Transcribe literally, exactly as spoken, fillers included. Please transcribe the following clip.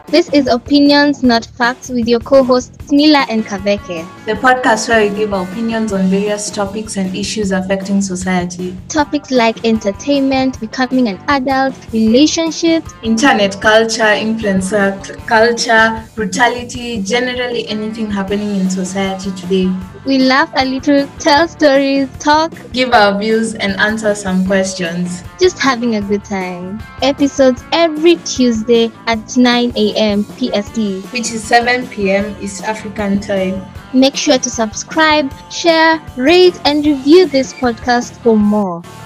This is Opinions Not Facts with your co-hosts Smila and Kaveke. The podcast where we give our opinions on various topics and issues affecting society. Topics like entertainment, becoming an adult, relationships, internet culture, influencer c- culture, brutality, generally anything happening in society today. We laugh a little, tell stories, talk, Give our views and answer some questions. just having a good time. Episodes every Tuesday at nine a.m. P S T. Which is seven p.m. East African time. Make sure to subscribe, share, rate, and review this podcast for more.